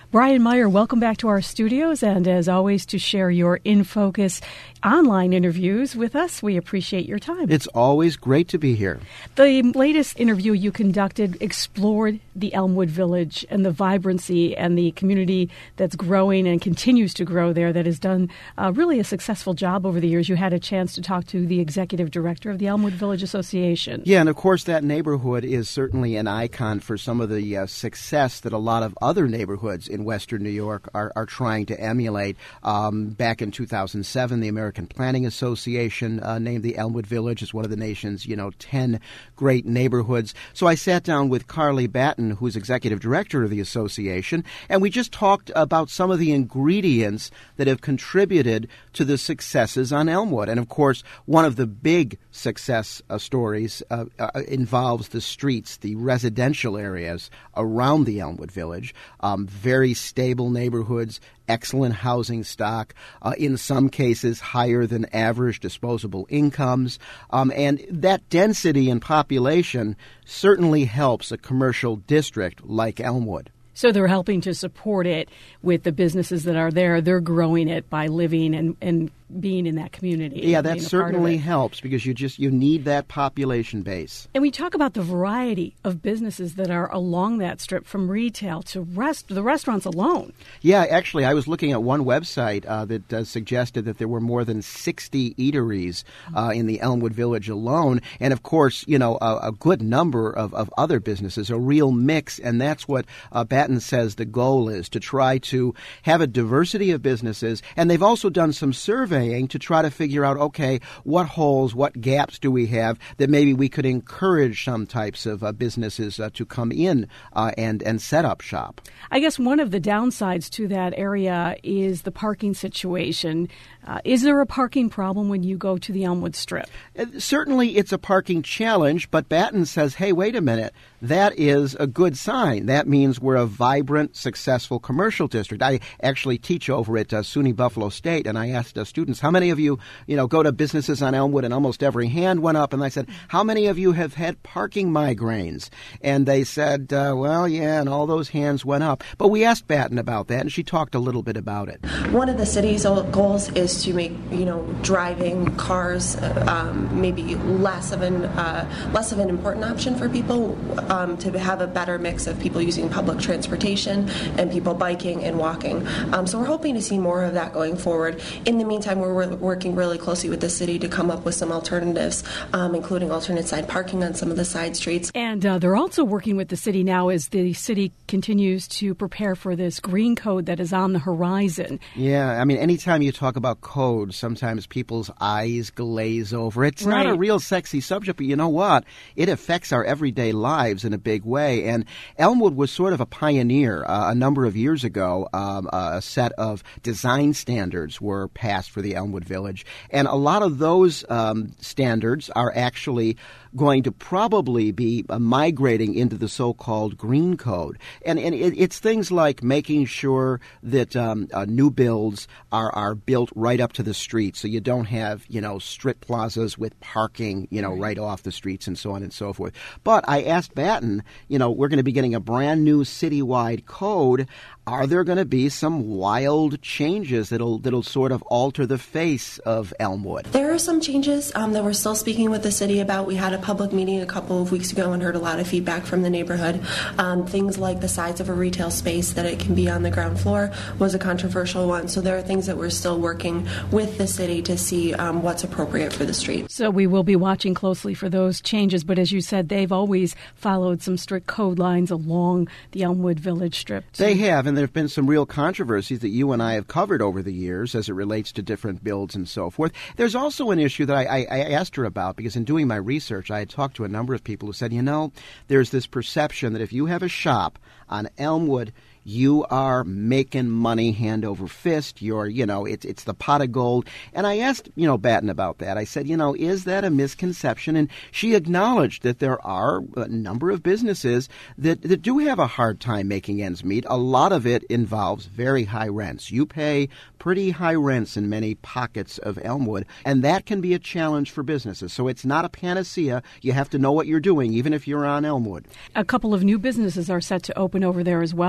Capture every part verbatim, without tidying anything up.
Brian Meyer, welcome back to our studios, and as always, to share your In Focus online interviews with us. We appreciate your time. It's always great to be here. The latest interview you conducted explored the Elmwood Village and the vibrancy and the community that's growing and continues to grow there that has done uh, really a successful job over the years. You had a chance to talk to the executive director of the Elmwood Village Association. Yeah, and of course that neighborhood is certainly an icon for some of the uh, success that a lot of other neighborhoods in Western New York are, are trying to emulate. Um, back in two thousand seven, the American Planning Association uh, named the Elmwood Village as one of the nation's, you know, ten great neighborhoods. So I sat down with Carly Batten, who's executive director of the association, and we just talked about some of the ingredients that have contributed to the successes on Elmwood. And of course, one of the big success uh, stories uh, uh, involves the streets, the residential areas around the Elmwood Village. Um, very stable neighborhoods, excellent housing stock, uh, in some cases higher than average disposable incomes. Um, and that density in population certainly helps a commercial district like Elmwood. So they're helping to support it with the businesses that are there. They're growing it by living and, and being in that community. Yeah, that certainly helps because you just you need that population base. And we talk about the variety of businesses that are along that strip, from retail to rest the restaurants alone. Yeah, actually, I was looking at one website uh, that uh, suggested that there were more than sixty eateries uh, in the Elmwood Village alone, and of course, you know, a, a good number of, of other businesses, a real mix, and that's what uh, Batten says the goal is, to try to have a diversity of businesses. And they've also done some surveys to try to figure out, okay, what holes, what gaps do we have that maybe we could encourage some types of uh, businesses uh, to come in uh, and, and set up shop. I guess one of the downsides to that area is the parking situation. Uh, is there a parking problem when you go to the Elmwood Strip? Uh, certainly it's a parking challenge, but Batten says, hey, wait a minute, that is a good sign. That means we're a vibrant, successful commercial district. I actually teach over at uh, SUNY Buffalo State, and I asked uh, students, how many of you, you know, go to businesses on Elmwood? And almost every hand went up. And I said, how many of you have had parking migraines? And they said, uh, well, yeah, and all those hands went up. But we asked Batten about that, and she talked a little bit about it. One of the city's goals is to make, you know, driving cars um, maybe less of an uh, less of an important option for people, um, to have a better mix of people using public transportation and people biking and walking. Um, so we're hoping to see more of that going forward. In the meantime, we're re- working really closely with the city to come up with some alternatives, um, including alternate side parking on some of the side streets. And uh, they're also working with the city now as the city continues to prepare for this green code that is on the horizon. Yeah, I mean, anytime you talk about code, sometimes people's eyes glaze over. It's right. not a real sexy subject, but you know what? It affects our everyday lives in a big way. And Elmwood was sort of a pioneer. Uh, a number of years ago, um, a set of design standards were passed for the Elmwood Village. And a lot of those um, standards are actually going to probably be uh, migrating into the so-called green code. And, and it, it's things like making sure that um, uh, new builds are, are built right up to the street, so you don't have, you know, strip plazas with parking, you know, right off the streets and so on and so forth. But I asked Batten, you know, we're going to be getting a brand new citywide code. Are there going to be some wild changes that'll that'll sort of alter the face of Elmwood? There are some changes um, that we're still speaking with the city about. We had a public meeting a couple of weeks ago and heard a lot of feedback from the neighborhood. Um, things like the size of a retail space, that it can be on the ground floor, was a controversial one. So there are things that we're still working with the city to see um, what's appropriate for the street. So we will be watching closely for those changes. But as you said, they've always followed some strict code lines along the Elmwood Village Strip. They have, and there have been some real controversies that you and I have covered over the years as it relates to different builds and so forth. There's also an issue that I, I, I asked her about, because in doing my research, I had talked to a number of people who said, you know, there's this perception that if you have a shop on Elmwood, you are making money hand over fist. You're, you know, it's it's the pot of gold. And I asked, you know, Batten about that. I said, you know, is that a misconception? And she acknowledged that there are a number of businesses that, that do have a hard time making ends meet. A lot of it involves very high rents. You pay pretty high rents in many pockets of Elmwood, and that can be a challenge for businesses. So it's not a panacea. You have to know what you're doing, even if you're on Elmwood. A couple of new businesses are set to open over there as well. They've just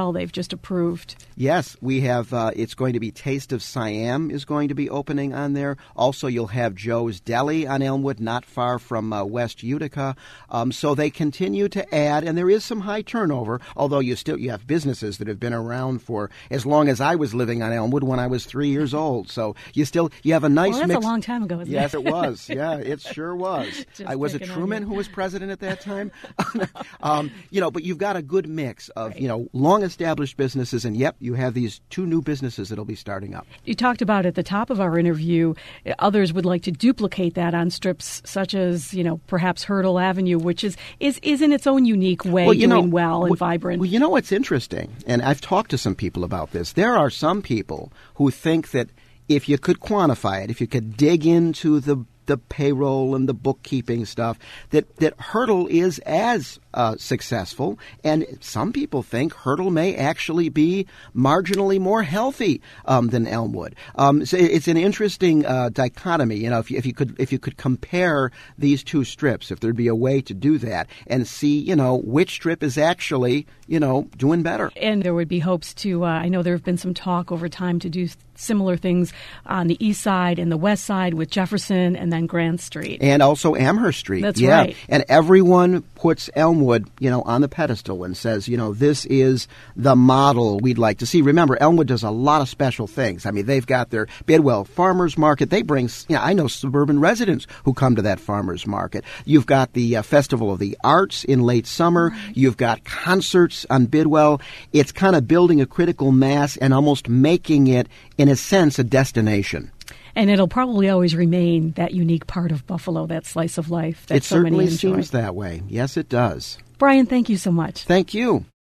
just approved. Yes, we have, uh, it's going to be Taste of Siam is going to be opening on there. Also, you'll have Joe's Deli on Elmwood, not far from uh, West Utica. Um, so they continue to add, and there is some high turnover, although you still you have businesses that have been around for as long as I was living on Elmwood when I was three years old. So you still, you have a nice well, that's mix. a long time ago, isn't yes, it? Yes, it was. Yeah, it sure was. I was it Truman who was president at that time? um, you know, but you've got a good mix of, right. you know, long-established businesses, and yep, you have these two new businesses that'll be starting up. You talked about at the top of our interview, others would like to duplicate that on strips such as, you know, perhaps Hurdle Avenue, which is, is, is in its own unique way well, you doing know, well and well, vibrant. Well, you know what's interesting, and I've talked to some people about this. There are some people who think that if you could quantify it, if you could dig into the the payroll and the bookkeeping stuff, that, that Hurdle is as uh, successful. And some people think Hurdle may actually be marginally more healthy um, than Elmwood. Um, so it's an interesting uh, dichotomy. You know, if you, if you could if you could compare these two strips, if there'd be a way to do that and see, you know, which strip is actually, you know, doing better. And there would be hopes to, uh, I know there have been some talk over time to do similar things on the east side and the west side with Jefferson and then Grand Street. And also Amherst Street. That's yeah. right. And everyone puts Elmwood, you know, on the pedestal and says, you know, this is the model we'd like to see. Remember, Elmwood does a lot of special things. I mean, they've got their Bidwell Farmers Market. They bring, you know, I know suburban residents who come to that farmers market. You've got the uh, Festival of the Arts in late summer. Right. You've got concerts on Bidwell. It's kind of building a critical mass and almost making it, in a sense, a destination. And it'll probably always remain that unique part of Buffalo, that slice of life that it so many enjoy. It certainly seems that way. Yes, it does. Brian, thank you so much. Thank you.